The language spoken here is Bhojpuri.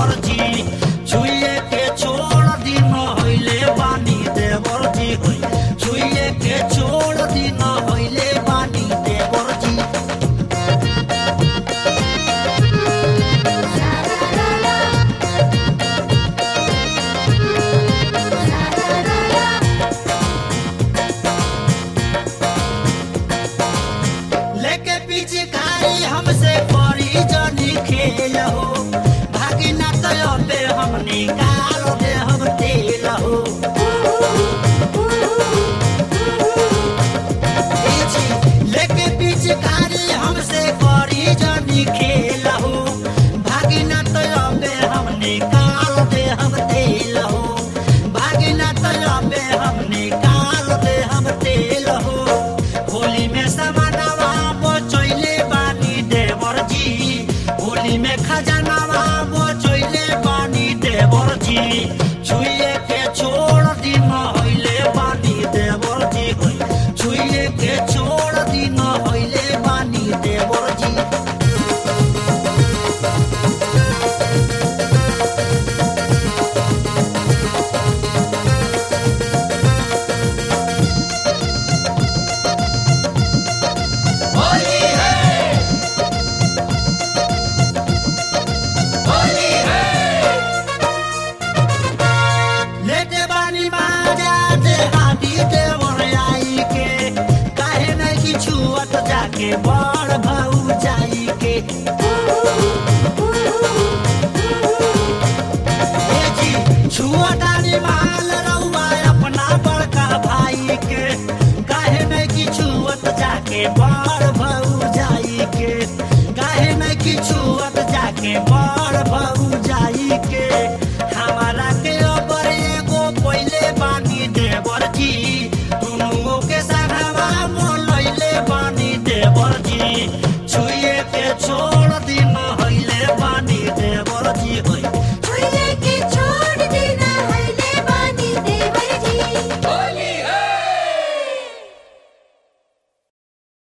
देवर जी छुए के छोड़ दिन होइले बानी देवर जी होई छुए के छोड़ दिन होइले बानी देवर जी लेके पीछे खाई हमसे परी जनी खेल हो भागी ना तो पे हम निकाल दे हम तेल हो लेके पीछे खाई हमसे परी जनी खेल हो भागी ना तो पे हम निकाल दे हम तेल हो भागी ना तो पे हम निकाल दे हम तेल हो होली में समानवा बोचैले बानी देवर जी होली में खजानावा बोचैले बानी देवर जी छुए के छोड़ दिन होइले बानी देवर जी होई छुए के छोड़ दिन होइले बानी देवर जी होली है होली है लेते बानी बाजा दे हाथी देवर आई के काहे नहीं कि छुअत जाके बड़ भाऊ जाई के ए जी छुअतानी माल रउआ अपना बड़का भाई के काहे नहीं कि छुअत जाके बड़